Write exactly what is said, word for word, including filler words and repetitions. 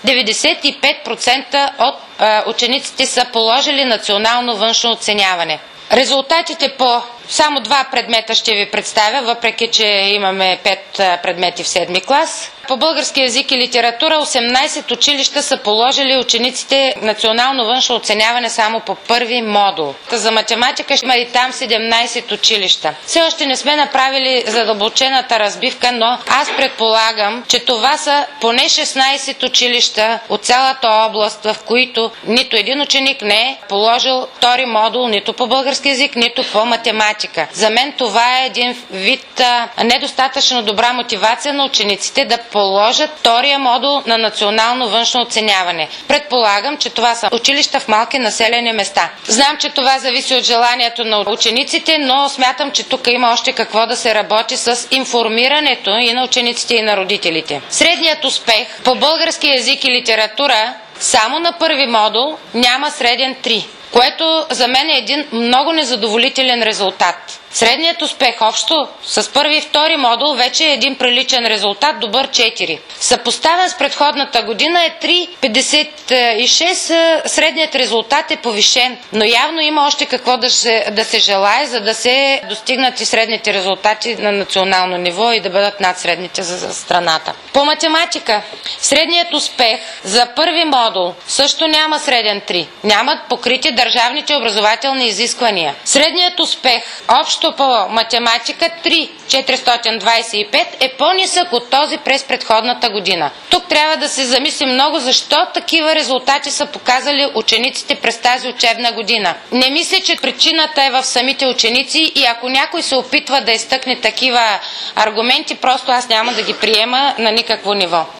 деветдесет и пет процента от а, учениците са положили национално външно оценяване. Резултатите по само два предмета ще ви представя, въпреки че имаме пет предмети в седми клас. По български език и литература осемнайсет училища са положили учениците национално външно оценяване само по първи модул. За математика ще има и там седемнайсет училища. Все още не сме направили задълбочената разбивка, но аз предполагам, че това са поне шестнайсет училища от цялата област, в които нито един ученик не е положил втори модул нито по български език, нито по математика. За мен това е един вид а, недостатъчно добра мотивация на учениците да положат втория модул на национално външно оценяване. Предполагам, че това са училища в малки населени места. Знам, че това зависи от желанието на учениците, но смятам, че тук има още какво да се работи с информирането и на учениците, и на родителите. Средният успех по български език и литература само на първи модул няма среден три, което за мен е един много незадоволителен резултат. Средният успех общо с първи и втори модул вече е един приличен резултат, добър четири. Съпоставен с предходната година е три цяло петдесет и шест, средният резултат е повишен, но явно има още какво да се, да се желае, за да се достигнат и средните резултати на национално ниво и да бъдат над средните за страната. По математика средният успех за първи модул също няма среден три. Нямат покрити държавните образователни изисквания. Средният успех общо по математика три хиляди четиристотин двайсет и пет е по-нисък от този през предходната година. Тук трябва да се замисли много защо такива резултати са показали учениците през тази учебна година. Не мисля, че причината е в самите ученици и ако някой се опитва да изтъкне такива аргументи, просто аз няма да ги приема на никакво ниво.